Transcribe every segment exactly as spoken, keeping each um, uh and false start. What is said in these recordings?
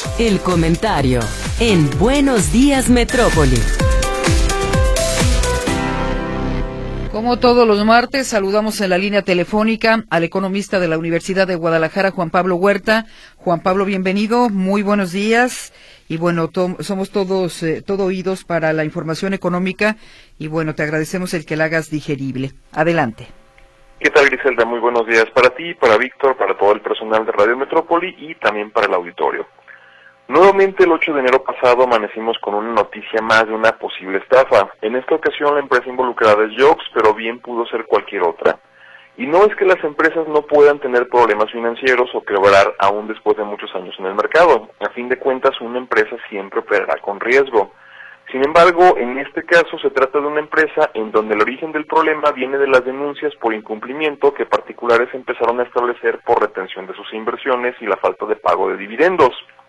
El comentario en Buenos Días Metrópoli. Como todos los martes, saludamos en la línea telefónica al economista de la Universidad de Guadalajara, Juan Pablo Huerta. Juan Pablo, bienvenido, muy buenos días. Y bueno, to- somos todos eh, todo oídos para la información económica y bueno, te agradecemos el que la hagas digerible. Adelante. ¿Qué tal, Griselda? Muy buenos días para ti, para Víctor, para todo el personal de Radio Metrópoli y también para el auditorio. Nuevamente, el ocho de enero pasado amanecimos con una noticia más de una posible estafa. En esta ocasión la empresa involucrada es Yox, pero bien pudo ser cualquier otra. Y no es que las empresas no puedan tener problemas financieros o quebrar aún después de muchos años en el mercado. A fin de cuentas, una empresa siempre operará con riesgo. Sin embargo, en este caso se trata de una empresa en donde el origen del problema viene de las denuncias por incumplimiento que particulares empezaron a establecer por retención de sus inversiones y la falta de pago de dividendos.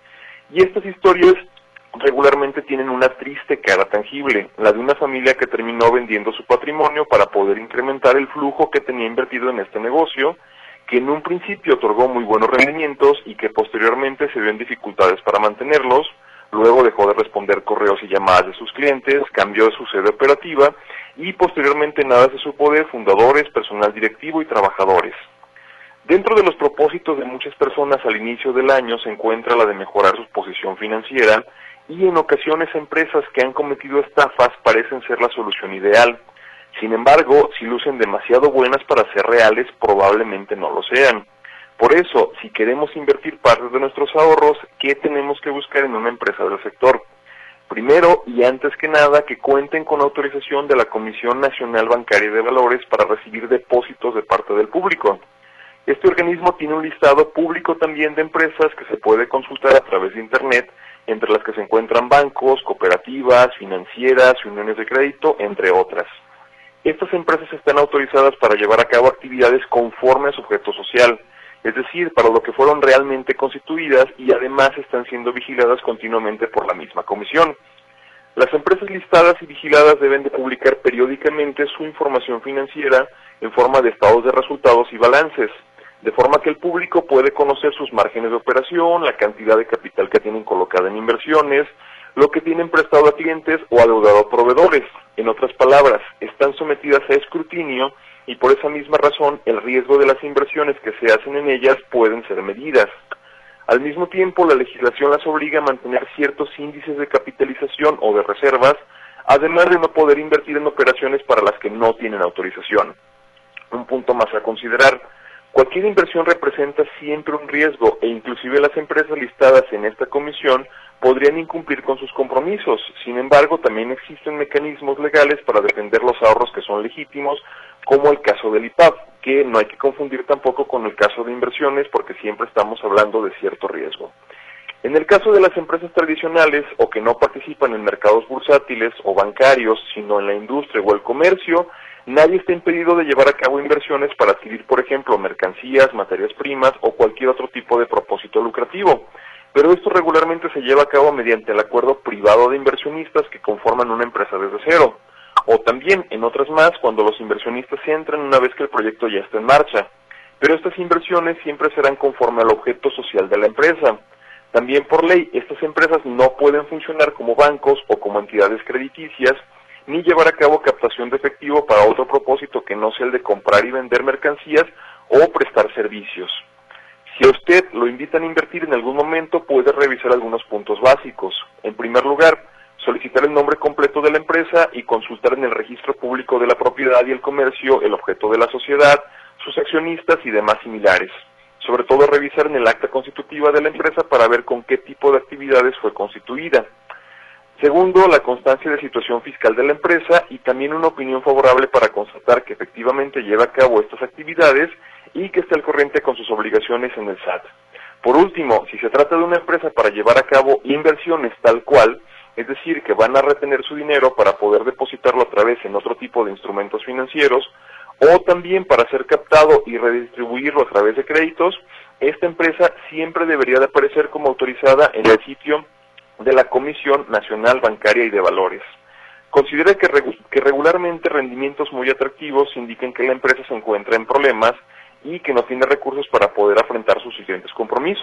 Y estas historias regularmente tienen una triste cara tangible, la de una familia que terminó vendiendo su patrimonio para poder incrementar el flujo que tenía invertido en este negocio, que en un principio otorgó muy buenos rendimientos y que posteriormente se vio en dificultades para mantenerlos, luego dejó de responder correos y llamadas de sus clientes, cambió de su sede operativa y posteriormente nada se supo de fundadores, personal directivo y trabajadores. Dentro de los propósitos de muchas personas al inicio del año se encuentra la de mejorar su posición financiera y en ocasiones empresas que han cometido estafas parecen ser la solución ideal. Sin embargo, si lucen demasiado buenas para ser reales, probablemente no lo sean. Por eso, si queremos invertir parte de nuestros ahorros, ¿qué tenemos que buscar en una empresa del sector? Primero, y antes que nada, que cuenten con autorización de la Comisión Nacional Bancaria y de Valores para recibir depósitos de parte del público. Este organismo tiene un listado público también de empresas que se puede consultar a través de Internet, entre las que se encuentran bancos, cooperativas, financieras, uniones de crédito, entre otras. Estas empresas están autorizadas para llevar a cabo actividades conforme a su objeto social, es decir, para lo que fueron realmente constituidas y además están siendo vigiladas continuamente por la misma comisión. Las empresas listadas y vigiladas deben de publicar periódicamente su información financiera en forma de estados de resultados y balances, de forma que el público puede conocer sus márgenes de operación, la cantidad de capital que tienen colocada en inversiones, lo que tienen prestado a clientes o adeudado a proveedores. En otras palabras, están sometidas a escrutinio y por esa misma razón el riesgo de las inversiones que se hacen en ellas pueden ser medidas. Al mismo tiempo, la legislación las obliga a mantener ciertos índices de capitalización o de reservas, además de no poder invertir en operaciones para las que no tienen autorización. Un punto más a considerar: cualquier inversión representa siempre un riesgo e inclusive las empresas listadas en esta comisión podrían incumplir con sus compromisos. Sin embargo, también existen mecanismos legales para defender los ahorros que son legítimos, como el caso del I P A B, que no hay que confundir tampoco con el caso de inversiones porque siempre estamos hablando de cierto riesgo. En el caso de las empresas tradicionales o que no participan en mercados bursátiles o bancarios, sino en la industria o el comercio, nadie está impedido de llevar a cabo inversiones para adquirir, por ejemplo, mercancías, materias primas o cualquier otro tipo de propósito lucrativo. Pero esto regularmente se lleva a cabo mediante el acuerdo privado de inversionistas que conforman una empresa desde cero. O también, en otras más, cuando los inversionistas entran una vez que el proyecto ya está en marcha. Pero estas inversiones siempre serán conforme al objeto social de la empresa. También por ley, estas empresas no pueden funcionar como bancos o como entidades crediticias, ni llevar a cabo captación de efectivo para otro propósito que no sea el de comprar y vender mercancías o prestar servicios. Si a usted lo invitan a invertir en algún momento, puede revisar algunos puntos básicos. En primer lugar, solicitar el nombre completo de la empresa y consultar en el registro público de la propiedad y el comercio el objeto de la sociedad, sus accionistas y demás similares. Sobre todo revisar en el acta constitutiva de la empresa para ver con qué tipo de actividades fue constituida. Segundo, la constancia de situación fiscal de la empresa y también una opinión favorable para constatar que efectivamente lleva a cabo estas actividades y que esté al corriente con sus obligaciones en el S A T. Por último, si se trata de una empresa para llevar a cabo inversiones tal cual, es decir, que van a retener su dinero para poder depositarlo otra vez en otro tipo de instrumentos financieros, o también para ser captado y redistribuirlo a través de créditos, esta empresa siempre debería de aparecer como autorizada en el sitio de la Comisión Nacional Bancaria y de Valores. Considera que, regu que regularmente rendimientos muy atractivos indican que la empresa se encuentra en problemas y que no tiene recursos para poder afrontar sus siguientes compromisos,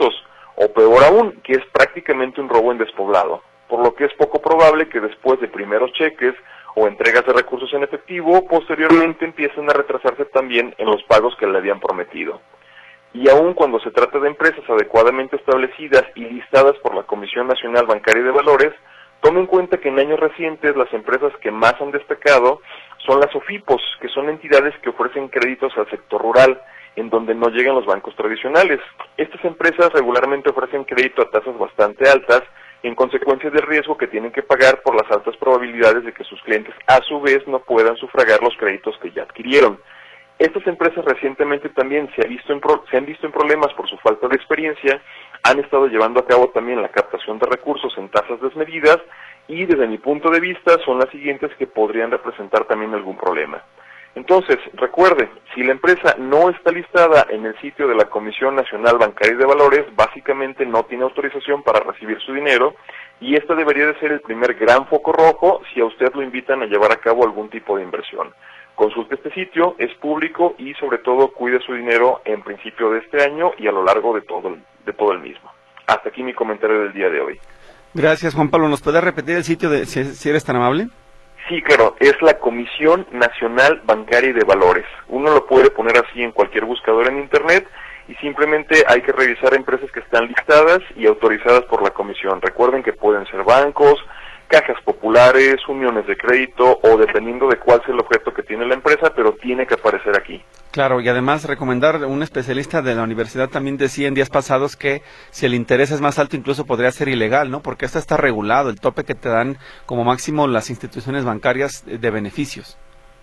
o peor aún, que es prácticamente un robo en despoblado, por lo que es poco probable que después de primeros cheques o entregas de recursos en efectivo, posteriormente empiecen a retrasarse también en los pagos que le habían prometido. Y aun cuando se trata de empresas adecuadamente establecidas y listadas por la Comisión Nacional Bancaria y de Valores, tome en cuenta que en años recientes las empresas que más han destacado son las OFIPOS, que son entidades que ofrecen créditos al sector rural, en donde no llegan los bancos tradicionales. Estas empresas regularmente ofrecen crédito a tasas bastante altas, en consecuencia del riesgo que tienen que pagar por las altas probabilidades de que sus clientes a su vez no puedan sufragar los créditos que ya adquirieron. Estas empresas recientemente también se, ha visto en pro, se han visto en problemas por su falta de experiencia, han estado llevando a cabo también la captación de recursos en tasas desmedidas y desde mi punto de vista son las siguientes que podrían representar también algún problema. Entonces, recuerde, si la empresa no está listada en el sitio de la Comisión Nacional Bancaria y de Valores, básicamente no tiene autorización para recibir su dinero y este debería de ser el primer gran foco rojo si a usted lo invitan a llevar a cabo algún tipo de inversión. Consulte este sitio, es público y sobre todo cuide su dinero en principio de este año y a lo largo de todo el, de todo el mismo. Hasta aquí mi comentario del día de hoy. Gracias, Juan Pablo. ¿Nos puedes repetir el sitio de si, si eres tan amable? Sí, claro, es la Comisión Nacional Bancaria y de Valores. Uno lo puede poner así en cualquier buscador en Internet y simplemente hay que revisar empresas que están listadas y autorizadas por la comisión. Recuerden que pueden ser bancos, cajas populares, uniones de crédito o dependiendo de cuál sea el objeto que tiene la empresa, pero tiene que aparecer aquí. Claro, y además recomendar, un especialista de la universidad también decía en días pasados que si el interés es más alto incluso podría ser ilegal, ¿no? Porque esto está regulado, el tope que te dan como máximo las instituciones bancarias de beneficios.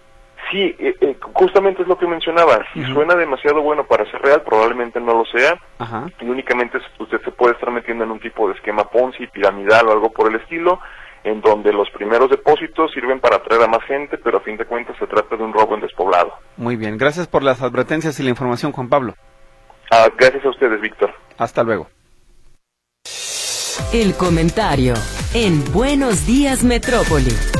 Sí, eh, eh, justamente es lo que mencionaba, si uh-huh. suena demasiado bueno para ser real, probablemente no lo sea, uh-huh. y únicamente usted se puede estar metiendo en un tipo de esquema Ponzi, piramidal o algo por el estilo, en donde los primeros depósitos sirven para atraer a más gente, pero a fin de cuentas se trata de un robo en despoblado. Muy bien, gracias por las advertencias y la información, Juan Pablo. Ah, gracias a ustedes, Víctor. Hasta luego. El comentario en Buenos Días Metrópoli.